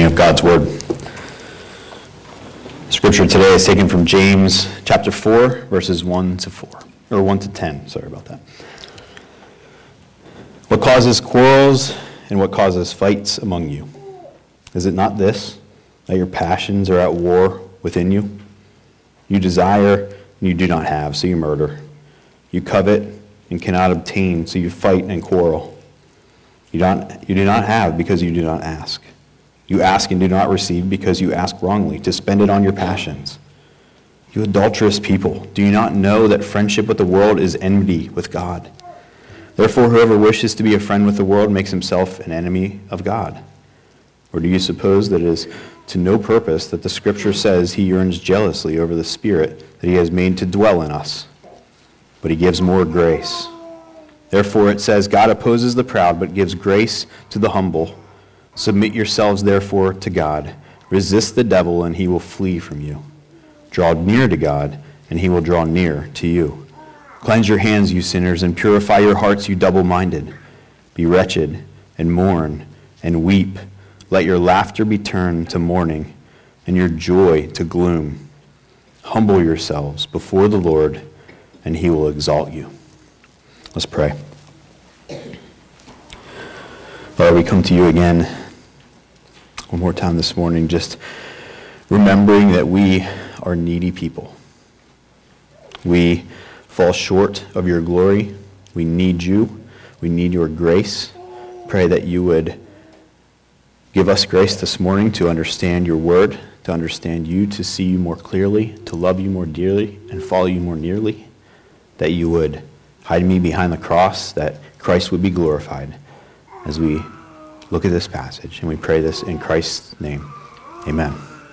of God's Word. Scripture today is taken from James chapter 4, verses 1 to 10. Sorry about that. What causes quarrels and what causes fights among you? Is it not this, that your passions are at war within you? You desire and you do not have, so you murder. You covet and cannot obtain, so you fight and quarrel. You do not have because you do not ask. You ask and do not receive because you ask wrongly, to spend it on your passions. You adulterous people, do you not know that friendship with the world is enmity with God? Therefore, whoever wishes to be a friend with the world makes himself an enemy of God. Or do you suppose that it is to no purpose that the Scripture says he yearns jealously over the Spirit that he has made to dwell in us? But he gives more grace. Therefore it says, God opposes the proud, but gives grace to the humble. Submit yourselves therefore to God. Resist the devil, and he will flee from you. Draw near to God, and he will draw near to you. Cleanse your hands, you sinners, and purify your hearts, you double-minded. Be wretched, and mourn, and weep. Let your laughter be turned to mourning, and your joy to gloom. Humble yourselves before the Lord, and he will exalt you. Let's pray. Lord, we come to you again one more time this morning, just remembering that we are needy people. We fall short of your glory. We need you. We need your grace. Pray that you would give us grace this morning to understand your word, to understand you, to see you more clearly, to love you more dearly, and follow you more nearly. That you would hide me behind the cross, that Christ would be glorified as we look at this passage. And we pray this in Christ's name. Amen.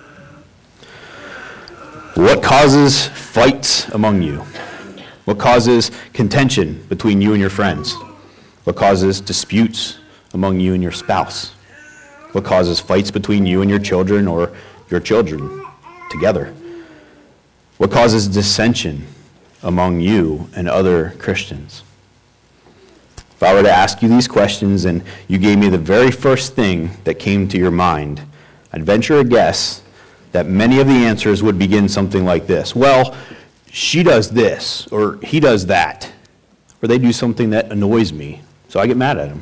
What causes fights among you? What causes contention between you and your friends? What causes disputes among you and your spouse? What causes fights between you and your children or your children together? What causes dissension among you and other Christians? If I were to ask you these questions and you gave me the very first thing that came to your mind, I'd venture a guess that many of the answers would begin something like this. Well, she does this, or he does that, or they do something that annoys me, so I get mad at them.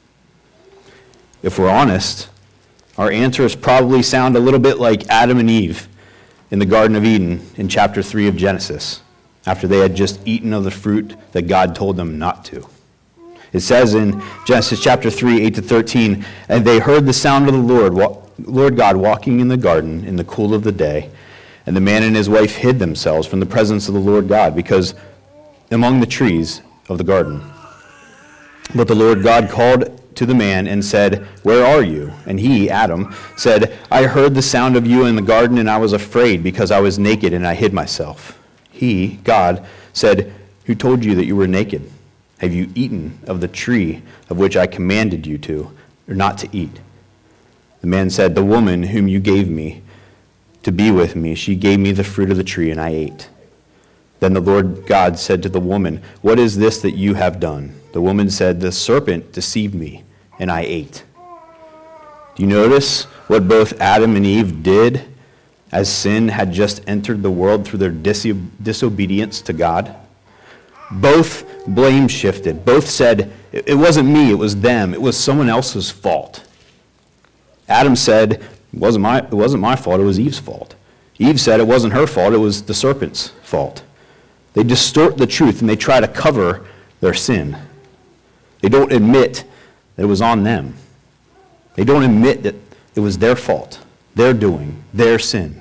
If we're honest, our answers probably sound a little bit like Adam and Eve in the Garden of Eden in chapter 3 of Genesis, after they had just eaten of the fruit that God told them not to. It says in Genesis chapter 3, 8 to 13, and they heard the sound of the Lord God walking in the garden in the cool of the day, and the man and his wife hid themselves from the presence of the Lord God, because among the trees of the garden. But the Lord God called to the man and said, Where are you? And he, Adam, said, I heard the sound of you in the garden, and I was afraid because I was naked and I hid myself. He, God, said, Who told you that you were naked? Have you eaten of the tree of which I commanded you to, or not to eat? The man said, The woman whom you gave me to be with me, she gave me the fruit of the tree, and I ate. Then the Lord God said to the woman, What is this that you have done? The woman said, The serpent deceived me, and I ate. Do you notice what both Adam and Eve did as sin had just entered the world through their disobedience to God? Both blame shifted. Both said, it wasn't me, it was them. It was someone else's fault. Adam said, it wasn't my fault, it was Eve's fault. Eve said it wasn't her fault, it was the serpent's fault. They distort the truth and they try to cover their sin. They don't admit that it was on them. They don't admit that it was their fault, their doing, their sin.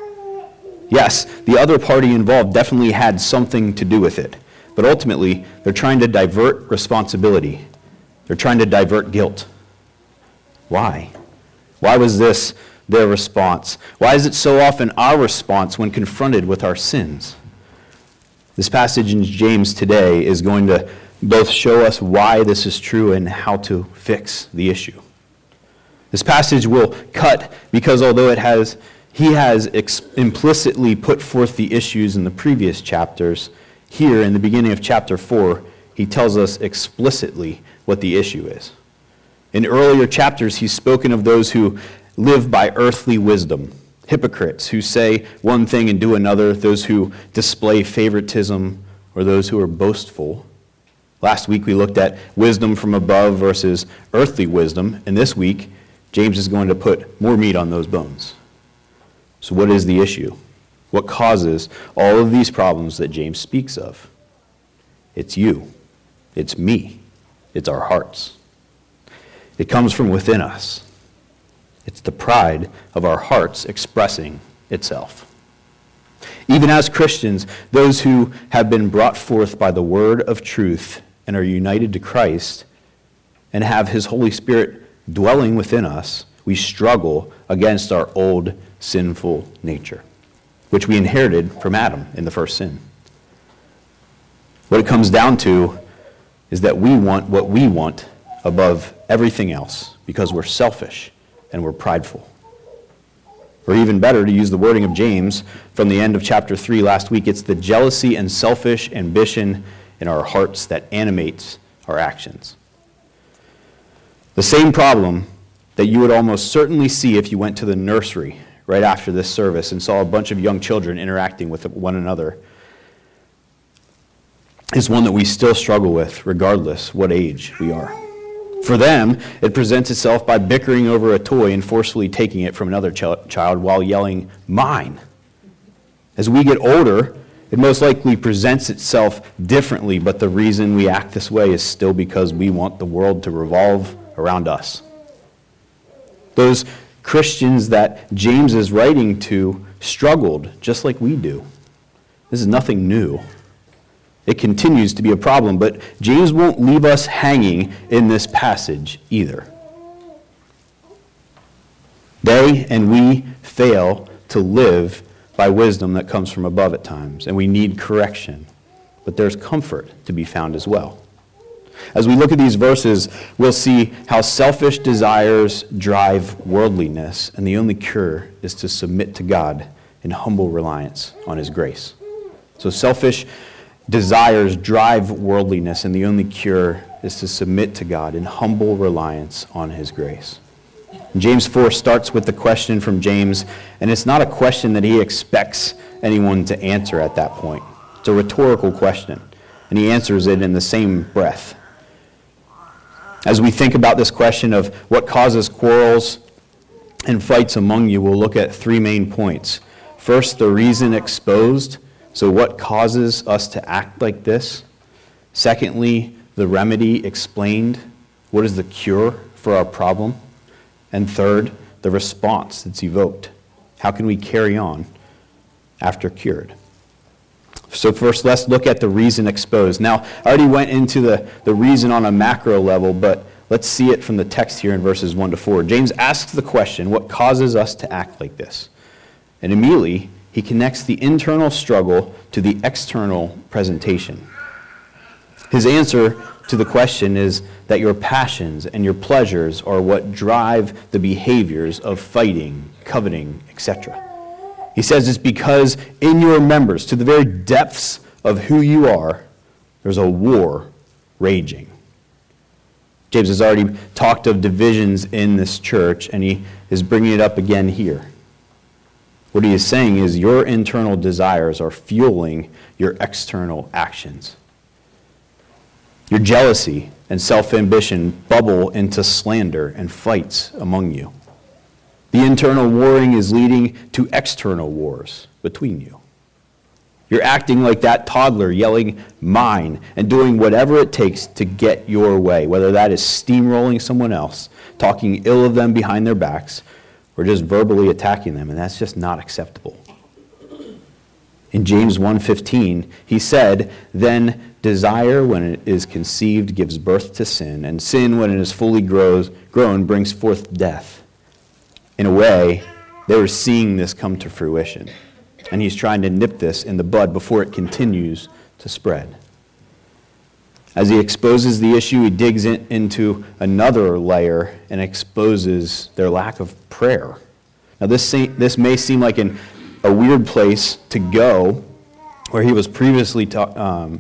Yes, the other party involved definitely had something to do with it. But ultimately, they're trying to divert responsibility. They're trying to divert guilt. Why? Why was this their response? Why is it so often our response when confronted with our sins? This passage in James today is going to both show us why this is true and how to fix the issue. This passage will cut because although he has implicitly put forth the issues in the previous chapters, here in the beginning of chapter 4, he tells us explicitly what the issue is. In earlier chapters, he's spoken of those who live by earthly wisdom, hypocrites who say one thing and do another, those who display favoritism, or those who are boastful. Last week we looked at wisdom from above versus earthly wisdom, and this week James is going to put more meat on those bones. So what is the issue? What causes all of these problems that James speaks of? It's you. It's me. It's our hearts. It comes from within us. It's the pride of our hearts expressing itself. Even as Christians, those who have been brought forth by the word of truth and are united to Christ and have his Holy Spirit dwelling within us, we struggle against our old sinful nature, which we inherited from Adam in the first sin. What it comes down to is that we want what we want above everything else because we're selfish and we're prideful. Or even better, to use the wording of James from the end of chapter 3 last week, it's the jealousy and selfish ambition in our hearts that animates our actions. The same problem that you would almost certainly see if you went to the nursery right after this service and saw a bunch of young children interacting with one another is one that we still struggle with regardless what age we are. For them, it presents itself by bickering over a toy and forcefully taking it from another child while yelling, "Mine." As we get older, it most likely presents itself differently, but the reason we act this way is still because we want the world to revolve around us. Those Christians that James is writing to struggled just like we do. This is nothing new. It continues to be a problem, but James won't leave us hanging in this passage either. They and we fail to live by wisdom that comes from above at times, and we need correction. But there's comfort to be found as well. As we look at these verses, we'll see how selfish desires drive worldliness, and the only cure is to submit to God in humble reliance on his grace. So selfish desires drive worldliness, and the only cure is to submit to God in humble reliance on his grace. James 4 starts with the question from James, and it's not a question that he expects anyone to answer at that point. It's a rhetorical question, and he answers it in the same breath. As we think about this question of what causes quarrels and fights among you, we'll look at three main points. First, the reason exposed. So what causes us to act like this? Secondly, the remedy explained. What is the cure for our problem? And third, the response that's evoked. How can we carry on after cured? So first, let's look at the reason exposed. Now, I already went into the reason on a macro level, but let's see it from the text here in verses 1 to 4. James asks the question, what causes us to act like this? And immediately, he connects the internal struggle to the external presentation. His answer to the question is that your passions and your pleasures are what drive the behaviors of fighting, coveting, etc. He says it's because in your members, to the very depths of who you are, there's a war raging. James has already talked of divisions in this church, and he is bringing it up again here. What he is saying is your internal desires are fueling your external actions. Your jealousy and self-ambition bubble into slander and fights among you. The internal warring is leading to external wars between you. You're acting like that toddler yelling, "Mine," and doing whatever it takes to get your way, whether that is steamrolling someone else, talking ill of them behind their backs, or just verbally attacking them, and that's just not acceptable. In James 1:15, he said, "Then desire, when it is conceived, gives birth to sin, and sin, when it is fully grown, brings forth death." In a way, they were seeing this come to fruition, and he's trying to nip this in the bud before it continues to spread. As he exposes the issue, he digs into another layer and exposes their lack of prayer. Now, this may seem like a weird place to go, where he was previously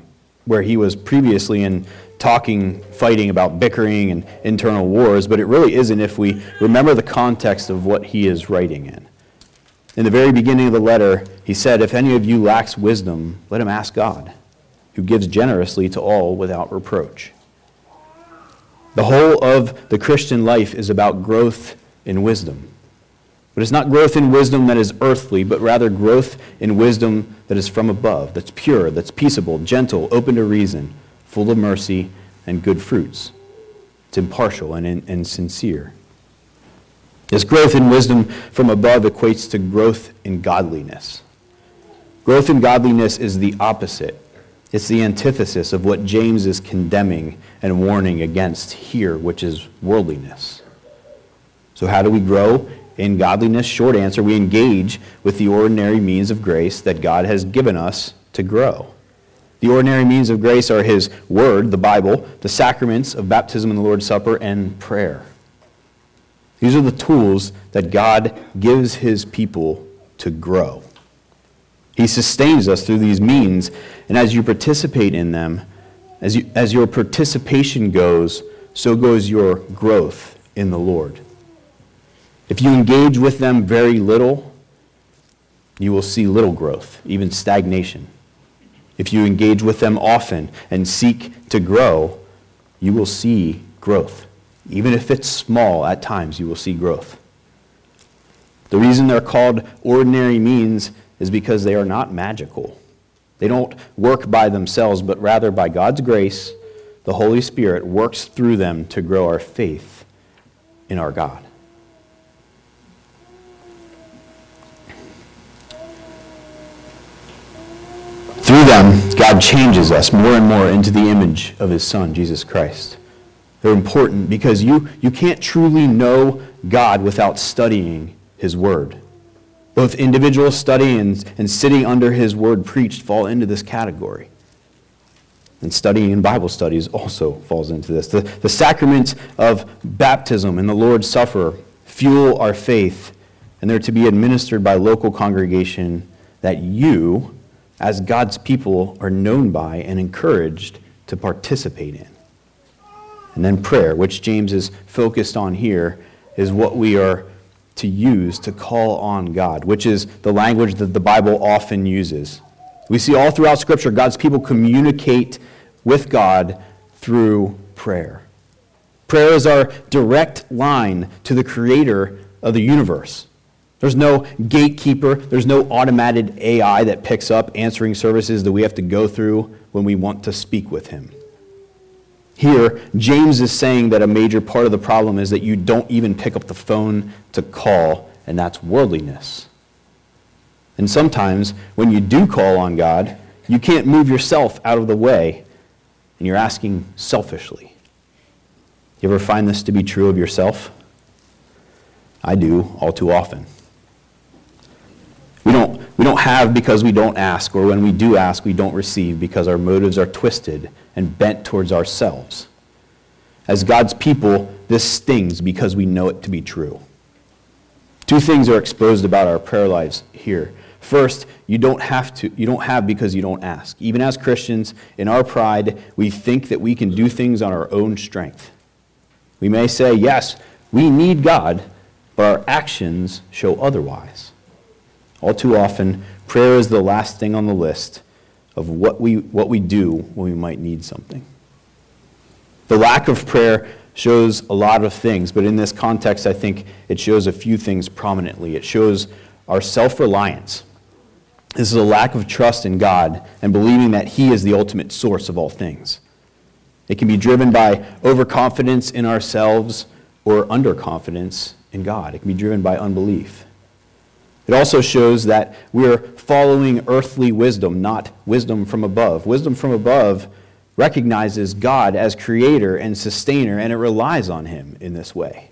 where he was previously in fighting about bickering and internal wars, but it really isn't if we remember the context of what he is writing in. In the very beginning of the letter, he said, "If any of you lacks wisdom, let him ask God, who gives generously to all without reproach." The whole of the Christian life is about growth in wisdom. But it's not growth in wisdom that is earthly, but rather growth in wisdom that is from above, that's pure, that's peaceable, gentle, open to reason, full of mercy and good fruits. It's impartial and sincere. This growth in wisdom from above equates to growth in godliness. Growth in godliness is the opposite. It's the antithesis of what James is condemning and warning against here, which is worldliness. So how do we grow in godliness? Short answer, we engage with the ordinary means of grace that God has given us to grow. The ordinary means of grace are his word, the Bible, the sacraments of baptism and the Lord's Supper, and prayer. These are the tools that God gives his people to grow. He sustains us through these means, and as you participate in them, as your participation goes, so goes your growth in the Lord. If you engage with them very little, you will see little growth, even stagnation. If you engage with them often and seek to grow, you will see growth. Even if it's small, at times you will see growth. The reason they're called ordinary means is because they are not magical. They don't work by themselves, but rather by God's grace, the Holy Spirit works through them to grow our faith in our God. Through them, God changes us more and more into the image of his Son, Jesus Christ. They're important because you can't truly know God without studying his word. Both individual study and sitting under his word preached fall into this category. And studying in Bible studies also falls into this. The sacrament of baptism and the Lord's Supper fuel our faith, and they're to be administered by local congregation that you, as God's people, are known by and encouraged to participate in. And then prayer, which James is focused on here, is what we are to use to call on God, which is the language that the Bible often uses. We see all throughout Scripture, God's people communicate with God through prayer. Prayer is our direct line to the creator of the universe. There's no gatekeeper. There's no automated AI that picks up answering services that we have to go through when we want to speak with him. Here, James is saying that a major part of the problem is that you don't even pick up the phone to call, and that's worldliness. And sometimes, when you do call on God, you can't move yourself out of the way, and you're asking selfishly. You ever find this to be true of yourself? I do, all too often. We don't have because we don't ask, or when we do ask, we don't receive because our motives are twisted and bent towards ourselves. As God's people, this stings because we know it to be true. Two things are exposed about our prayer lives here. First, you don't have because you don't ask. Even as Christians, in our pride, we think that we can do things on our own strength. We may say, yes, we need God, but our actions show otherwise. All too often, prayer is the last thing on the list of what we do when we might need something. The lack of prayer shows a lot of things, but in this context, I think it shows a few things prominently. It shows our self-reliance. This is a lack of trust in God and believing that he is the ultimate source of all things. It can be driven by overconfidence in ourselves or underconfidence in God. It can be driven by unbelief. It also shows that we're following earthly wisdom, not wisdom from above. Wisdom from above recognizes God as creator and sustainer, and it relies on him in this way.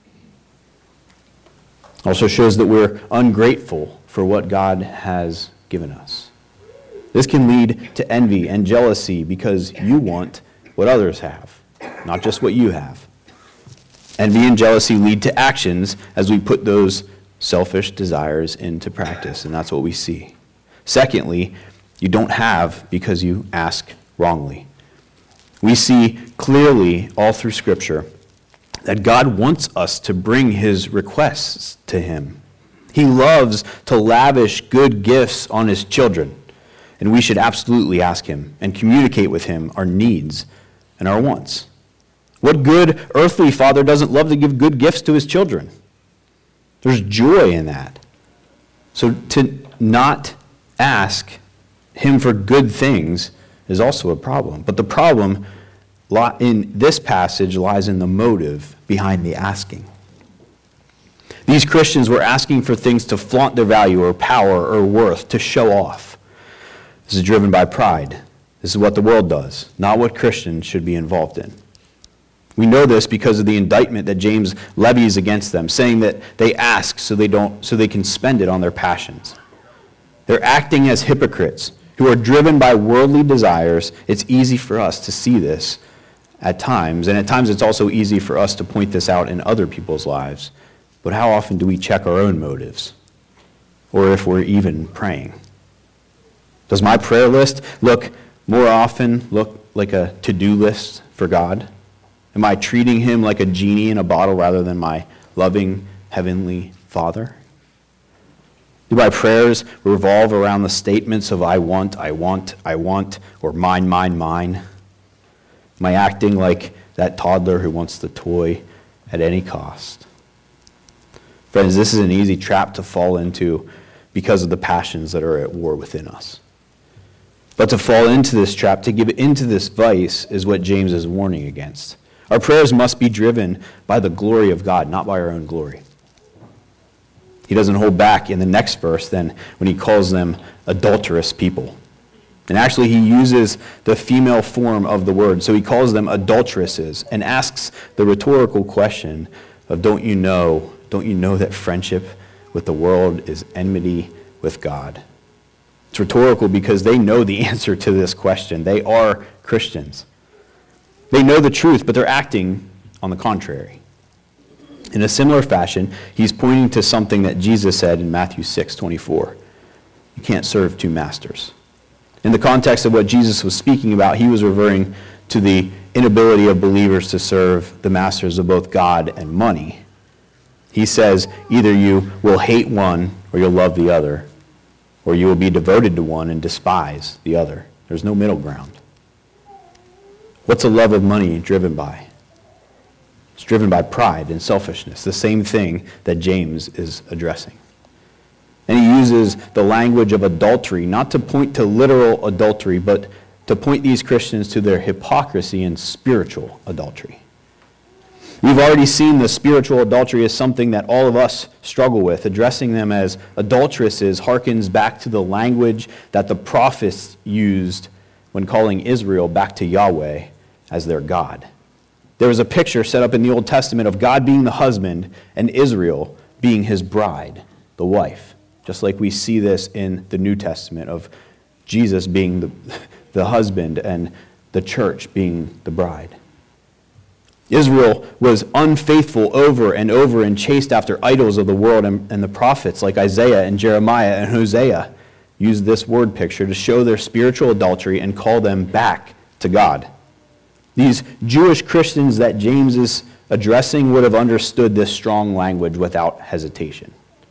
It also shows that we're ungrateful for what God has given us. This can lead to envy and jealousy because you want what others have, not just what you have. Envy and jealousy lead to actions as we put those selfish desires into practice, and that's what we see. Secondly, you don't have because you ask wrongly. We see clearly all through Scripture that God wants us to bring his requests to him. He loves to lavish good gifts on his children, and we should absolutely ask him and communicate with him our needs and our wants. What good earthly father doesn't love to give good gifts to his children? There's joy in that. So to not ask him for good things is also a problem. But the problem in this passage lies in the motive behind the asking. These Christians were asking for things to flaunt their value or power or worth, to show off. This is driven by pride. This is what the world does, not what Christians should be involved in. We know this because of the indictment that James levies against them, saying that they ask so they can spend it on their passions. They're acting as hypocrites who are driven by worldly desires. It's easy for us to see this at times, and at times it's also easy for us to point this out in other people's lives. But how often do we check our own motives, or if we're even praying? Does my prayer list look like a to-do list for God? Am I treating him like a genie in a bottle rather than my loving heavenly Father? Do my prayers revolve around the statements of I want, or mine, mine, mine? Am I acting like that toddler who wants the toy at any cost? Friends, this is an easy trap to fall into because of the passions that are at war within us. But to fall into this trap, to give into this vice, is what James is warning against. Our prayers must be driven by the glory of God, not by our own glory. He doesn't hold back in the next verse then when he calls them adulterous people. And actually he uses the female form of the word, so he calls them adulteresses and asks the rhetorical question of don't you know that friendship with the world is enmity with God? It's rhetorical because they know the answer to this question. They are Christians. They know the truth, but they're acting on the contrary. In a similar fashion, he's pointing to something that Jesus said in Matthew 6:24. You can't serve two masters. In the context of what Jesus was speaking about, he was referring to the inability of believers to serve the masters of both God and money. He says, either you will hate one or you'll love the other, or you will be devoted to one and despise the other. There's no middle ground. What's a love of money driven by? It's driven by pride and selfishness, the same thing that James is addressing. And he uses the language of adultery, not to point to literal adultery, but to point these Christians to their hypocrisy and spiritual adultery. We've already seen the spiritual adultery as something that all of us struggle with. Addressing them as adulteresses harkens back to the language that the prophets used when calling Israel back to Yahweh as their God. There was a picture set up in the Old Testament of God being the husband and Israel being his bride, the wife. Just like we see this in the New Testament of Jesus being the husband and the church being the bride. Israel was unfaithful over and over and chased after idols of the world, and the prophets like Isaiah and Jeremiah and Hosea used this word picture to show their spiritual adultery and call them back to God. These Jewish Christians that James is addressing would have understood this strong language without hesitation.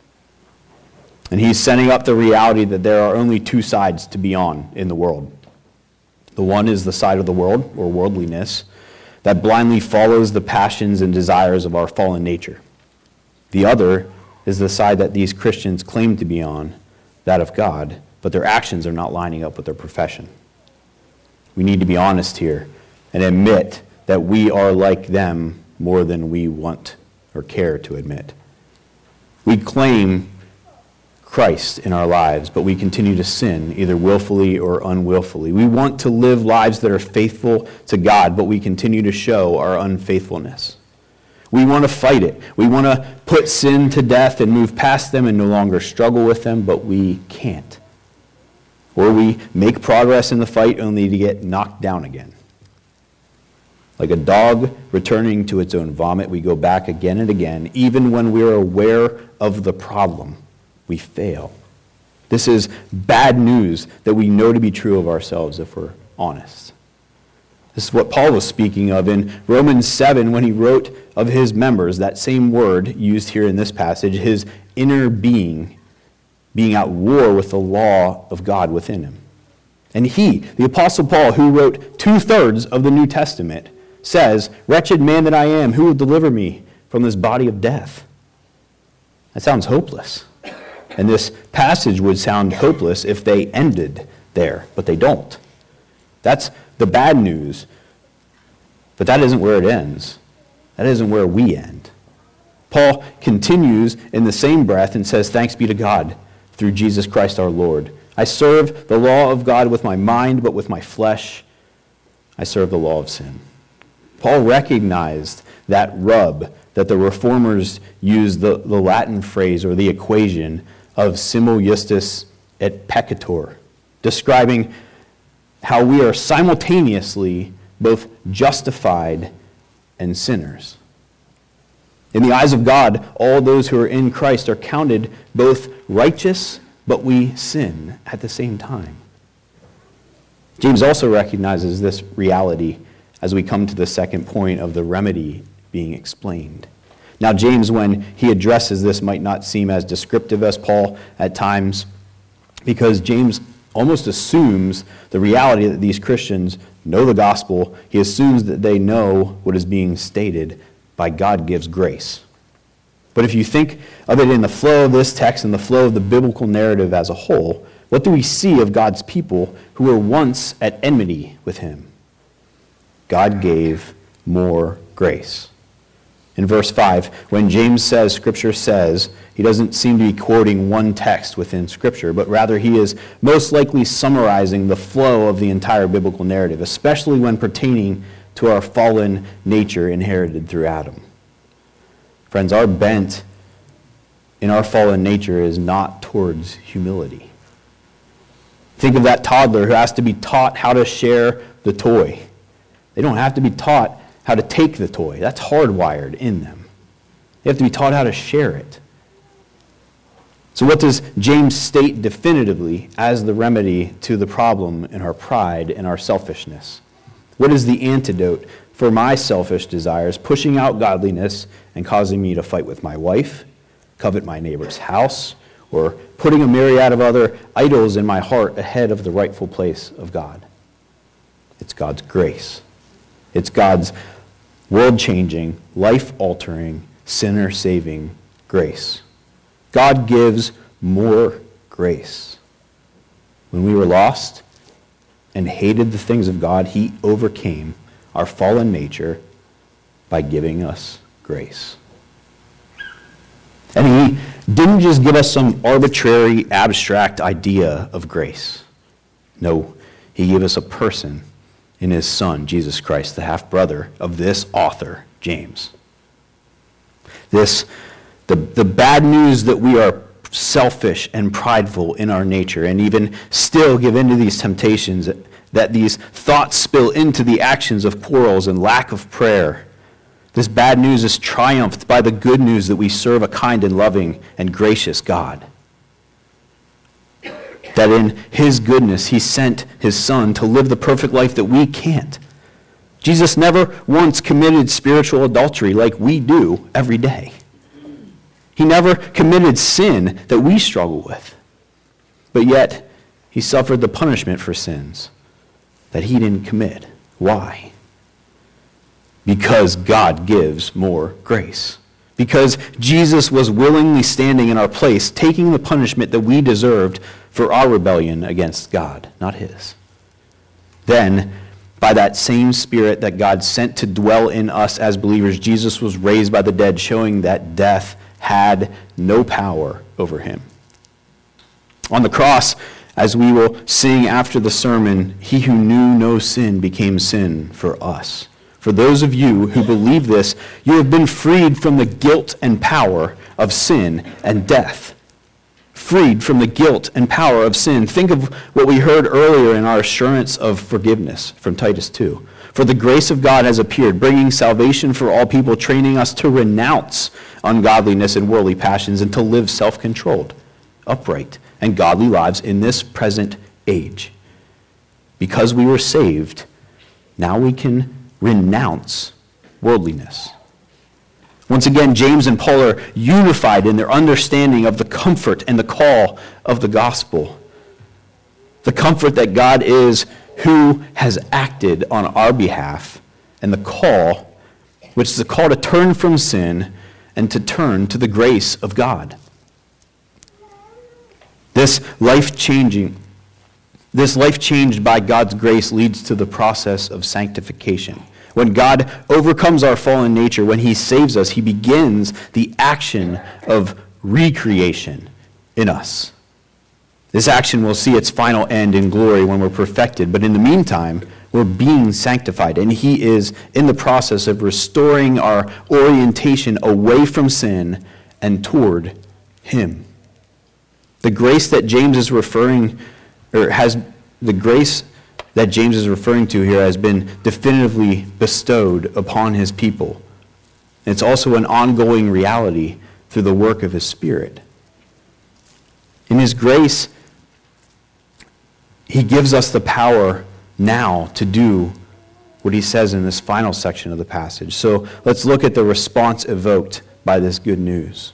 And he's setting up the reality that there are only two sides to be on in the world. The one is the side of the world, or worldliness, that blindly follows the passions and desires of our fallen nature. The other is the side that these Christians claim to be on, that of God, but their actions are not lining up with their profession. We need to be honest here and admit that we are like them more than we want or care to admit. We claim Christ in our lives, but we continue to sin, either willfully or unwillfully. We want to live lives that are faithful to God, but we continue to show our unfaithfulness. We want to fight it. We want to put sin to death and move past them and no longer struggle with them, but we can't. Or we make progress in the fight only to get knocked down again. Like a dog returning to its own vomit, we go back again and again, even when we're aware of the problem. We fail. This is bad news that we know to be true of ourselves if we're honest. This is what Paul was speaking of in Romans 7 when he wrote of his members, that same word used here in this passage, his inner being at war with the law of God within him. And he, the Apostle Paul, who wrote 2/3 of the New Testament, says, "Wretched man that I am, who will deliver me from this body of death?" That sounds hopeless. And this passage would sound hopeless if they ended there, but they don't. That's the bad news. But that isn't where it ends. That isn't where we end. Paul continues in the same breath and says, "Thanks be to God through Jesus Christ our Lord. I serve the law of God with my mind, but with my flesh I serve the law of sin." Paul recognized that rub that the reformers used the Latin phrase or the equation of simul justus et peccator, describing how we are simultaneously both justified and sinners. In the eyes of God, all those who are in Christ are counted both righteous, but we sin at the same time. James also recognizes this reality as we come to the second point of the remedy being explained. Now, James, when he addresses this, might not seem as descriptive as Paul at times, because James almost assumes the reality that these Christians know the gospel. He assumes that they know what is being stated by God gives grace. But if you think of it in the flow of this text and the flow of the biblical narrative as a whole, what do we see of God's people who were once at enmity with him? God gave more grace. In verse 5, when James says, Scripture says, he doesn't seem to be quoting one text within Scripture, but rather he is most likely summarizing the flow of the entire biblical narrative, especially when pertaining to our fallen nature inherited through Adam. Friends, our bent in our fallen nature is not towards humility. Think of that toddler who has to be taught how to share the toy. They don't have to be taught how to take the toy. That's hardwired in them. They have to be taught how to share it. So what does James state definitively as the remedy to the problem in our pride and our selfishness? What is the antidote for my selfish desires, pushing out godliness and causing me to fight with my wife, covet my neighbor's house, or putting a myriad of other idols in my heart ahead of the rightful place of God? It's God's grace. It's God's world-changing, life-altering, sinner-saving grace. God gives more grace. When we were lost and hated the things of God, he overcame our fallen nature by giving us grace. And he didn't just give us some arbitrary, abstract idea of grace. No, he gave us a person in his Son, Jesus Christ, the half-brother of this author, James. The bad news that we are selfish and prideful in our nature and even still give into these temptations, that these thoughts spill into the actions of quarrels and lack of prayer. This bad news is triumphed by the good news that we serve a kind and loving and gracious God. That in his goodness, he sent his Son to live the perfect life that we can't. Jesus never once committed spiritual adultery like we do every day. He never committed sin that we struggle with. But yet, he suffered the punishment for sins that he didn't commit. Why? Because God gives more grace. Because Jesus was willingly standing in our place, taking the punishment that we deserved for our rebellion against God, not his. Then, by that same Spirit that God sent to dwell in us as believers, Jesus was raised by the dead, showing that death had no power over him. On the cross, as we will sing after the sermon, he who knew no sin became sin for us. For those of you who believe this, you have been freed from the guilt and power of sin and death. Freed from the guilt and power of sin. Think of what we heard earlier in our assurance of forgiveness from Titus 2. For the grace of God has appeared, bringing salvation for all people, training us to renounce ungodliness and worldly passions and to live self-controlled, upright, and godly lives in this present age. Because we were saved, now we can renounce worldliness. Once again, James and Paul are unified in their understanding of the comfort and the call of the gospel. The comfort that God is who has acted on our behalf, and the call, which is a call to turn from sin and to turn to the grace of God. This life changed by God's grace leads to the process of sanctification. When God overcomes our fallen nature, when he saves us, he begins the action of recreation in us. This action will see its final end in glory when we're perfected, but in the meantime, we're being sanctified, and he is in the process of restoring our orientation away from sin and toward him. The grace that James is referring to here has been definitively bestowed upon his people. It's also an ongoing reality through the work of his Spirit. In his grace, he gives us the power now to do what he says in this final section of the passage. So let's look at the response evoked by this good news.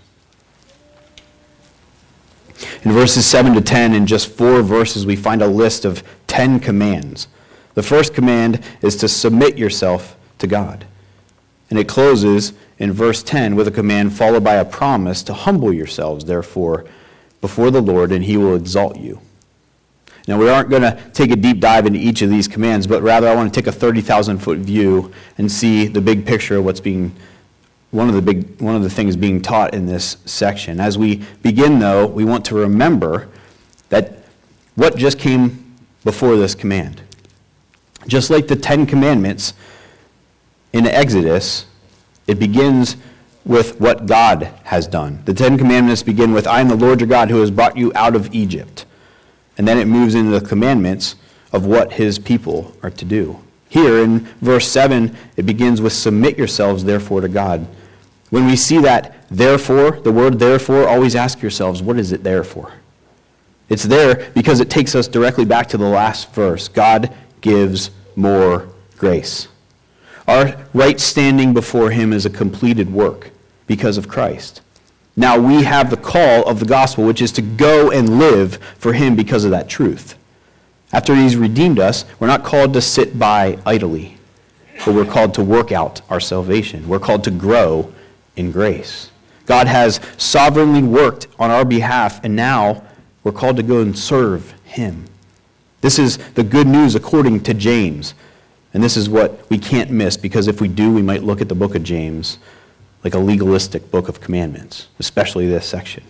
In verses 7 to 10, in just 4 verses, we find a list of 10 commands. The first command is to submit yourself to God. And it closes in verse 10 with a command followed by a promise to humble yourselves, therefore, before the Lord, and he will exalt you. Now, we aren't going to take a deep dive into each of these commands, but rather I want to take a 30,000-foot view and see the big picture of what's being one of the things being taught in this section. As we begin, though, we want to remember that what just came before this command. Just like the 10 Commandments in Exodus, it begins with what God has done. The 10 Commandments begin with, I am the Lord your God who has brought you out of Egypt. And then it moves into the commandments of what his people are to do. Here in verse 7, it begins with submit yourselves therefore to God. When we see that therefore, the word therefore, always ask yourselves, what is it there for? It's there because it takes us directly back to the last verse. God gives more grace. Our right standing before him is a completed work because of Christ. Now we have the call of the gospel, which is to go and live for him because of that truth. After he's redeemed us, we're not called to sit by idly, but we're called to work out our salvation. We're called to grow in grace. God has sovereignly worked on our behalf, and now we're called to go and serve him. This is the good news according to James, and this is what we can't miss, because if we do, we might look at the book of James like a legalistic book of commandments, especially this section.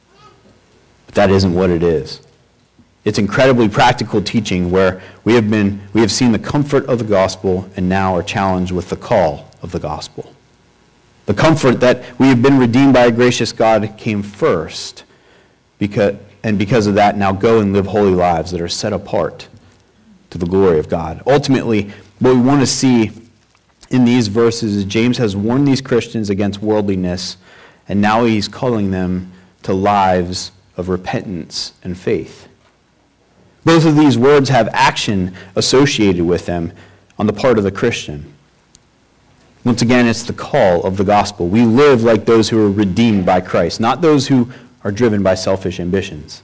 But that isn't what it is. It's incredibly practical teaching where we have seen the comfort of the gospel and now are challenged with the call of the gospel. The comfort that we have been redeemed by a gracious God came first, because of that, now go and live holy lives that are set apart to the glory of God. Ultimately, what we want to see in these verses is James has warned these Christians against worldliness, and now he's calling them to lives of repentance and faith. Both of these words have action associated with them on the part of the Christian. Once again, it's the call of the gospel. We live like those who are redeemed by Christ, not those who are driven by selfish ambitions.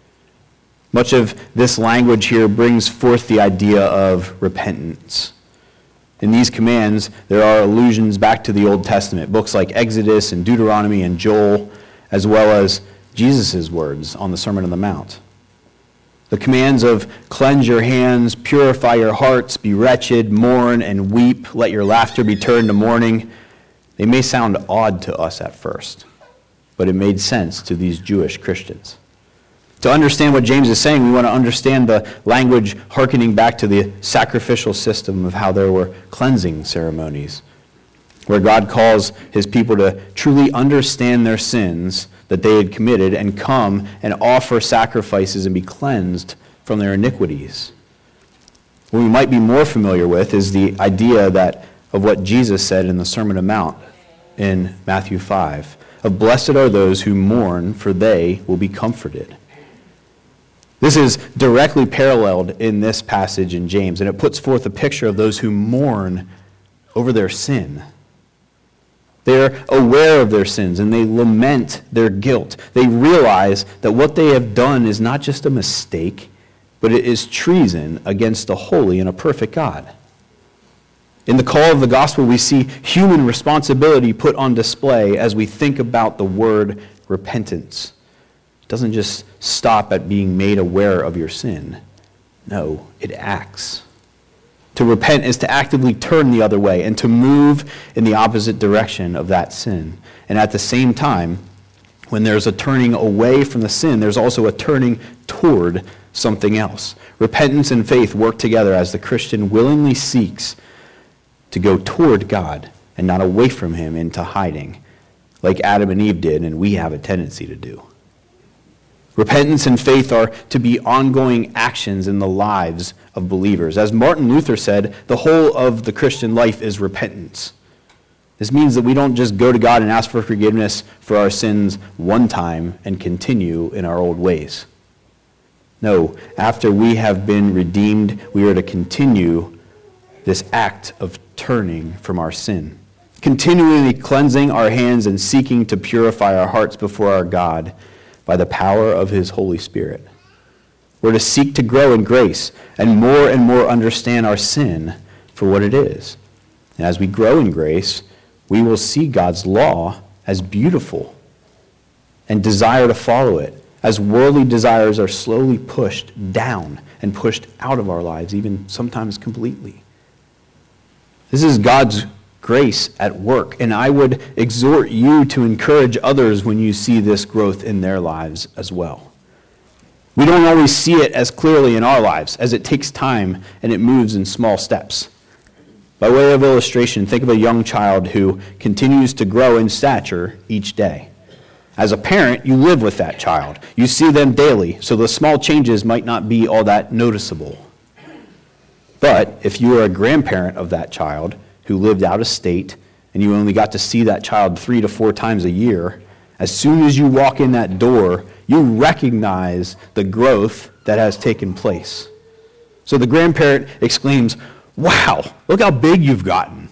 Much of this language here brings forth the idea of repentance. In these commands, there are allusions back to the Old Testament, books like Exodus and Deuteronomy and Joel, as well as Jesus' words on the Sermon on the Mount. The commands of cleanse your hands, purify your hearts, be wretched, mourn, and weep, let your laughter be turned to mourning, they may sound odd to us at first, but it made sense to these Jewish Christians. To understand what James is saying, we want to understand the language hearkening back to the sacrificial system of how there were cleansing ceremonies, where God calls his people to truly understand their sins that they had committed and come and offer sacrifices and be cleansed from their iniquities. What we might be more familiar with is the idea of what Jesus said in the Sermon on the Mount in Matthew 5, of blessed are those who mourn, for they will be comforted. This is directly paralleled in this passage in James, and it puts forth a picture of those who mourn over their sin. They're aware of their sins, and they lament their guilt. They realize that what they have done is not just a mistake, but it is treason against a holy and a perfect God. In the call of the gospel, we see human responsibility put on display as we think about the word repentance. It doesn't just stop at being made aware of your sin. No, it acts. To repent is to actively turn the other way and to move in the opposite direction of that sin. And at the same time, when there's a turning away from the sin, there's also a turning toward something else. Repentance and faith work together as the Christian willingly seeks to go toward God and not away from him into hiding, like Adam and Eve did, and we have a tendency to do. Repentance and faith are to be ongoing actions in the lives of believers. As Martin Luther said, the whole of the Christian life is repentance. This means that we don't just go to God and ask for forgiveness for our sins one time and continue in our old ways. No, after we have been redeemed, we are to continue this act of turning from our sin, continually cleansing our hands and seeking to purify our hearts before our God by the power of his Holy Spirit. We're to seek to grow in grace and more understand our sin for what it is. And as we grow in grace, we will see God's law as beautiful and desire to follow it, as worldly desires are slowly pushed down and pushed out of our lives, even sometimes completely. This is God's grace at work, and I would exhort you to encourage others when you see this growth in their lives as well. We don't always see it as clearly in our lives, as it takes time and it moves in small steps. By way of illustration, think of a young child who continues to grow in stature each day. As a parent, you live with that child. You see them daily, so the small changes might not be all that noticeable. But if you are a grandparent of that child who lived out of state and you only got to see that child 3 to 4 times a year, as soon as you walk in that door, you recognize the growth that has taken place. So the grandparent exclaims, "Wow, look how big you've gotten."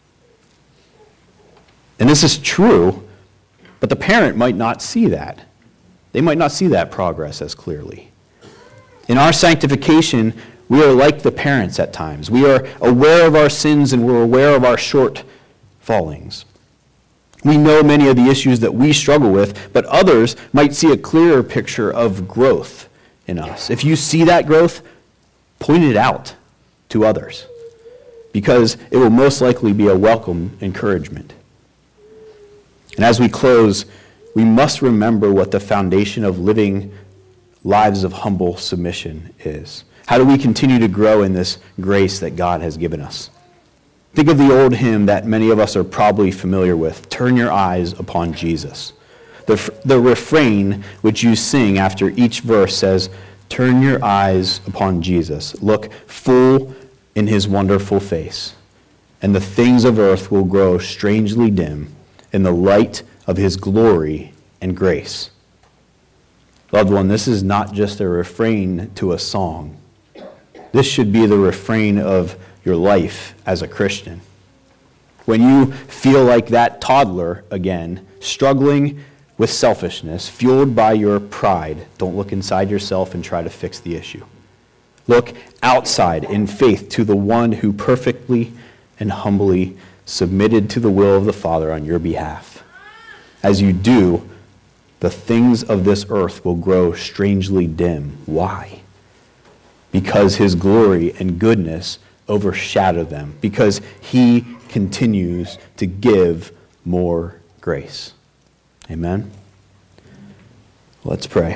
And this is true, but the parent might not see that. They might not see that progress as clearly. In our sanctification, we are like the parents at times. We are aware of our sins and we're aware of our shortfallings. We know many of the issues that we struggle with, but others might see a clearer picture of growth in us. If you see that growth, point it out to others, because it will most likely be a welcome encouragement. And as we close, we must remember what the foundation of living lives of humble submission is. How do we continue to grow in this grace that God has given us? Think of the old hymn that many of us are probably familiar with, "Turn Your Eyes Upon Jesus." The refrain which you sing after each verse says, "Turn your eyes upon Jesus. Look full in his wonderful face, and the things of earth will grow strangely dim in the light of his glory and grace." Loved one, this is not just a refrain to a song. This should be the refrain of your life as a Christian. When you feel like that toddler again, struggling with selfishness, fueled by your pride, don't look inside yourself and try to fix the issue. Look outside in faith to the one who perfectly and humbly submitted to the will of the Father on your behalf. As you do, the things of this earth will grow strangely dim. Why? Because his glory and goodness overshadow them, because he continues to give more grace. Amen? Let's pray.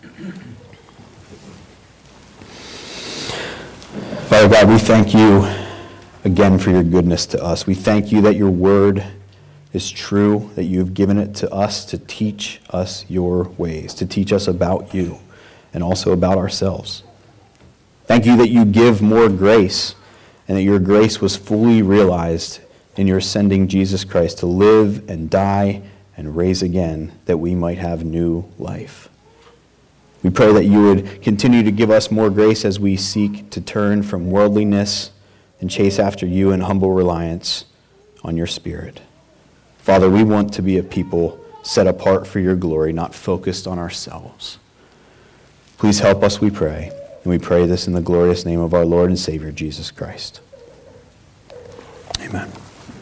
Father God, we thank you again for your goodness to us. We thank you that your word is true, that you have given it to us to teach us your ways, to teach us about you and also about ourselves. Thank you that you give more grace and that your grace was fully realized in your sending Jesus Christ to live and die and raise again that we might have new life. We pray that you would continue to give us more grace as we seek to turn from worldliness and chase after you in humble reliance on your Spirit. Father, we want to be a people set apart for your glory, not focused on ourselves. Please help us, we pray. And we pray this in the glorious name of our Lord and Savior, Jesus Christ. Amen.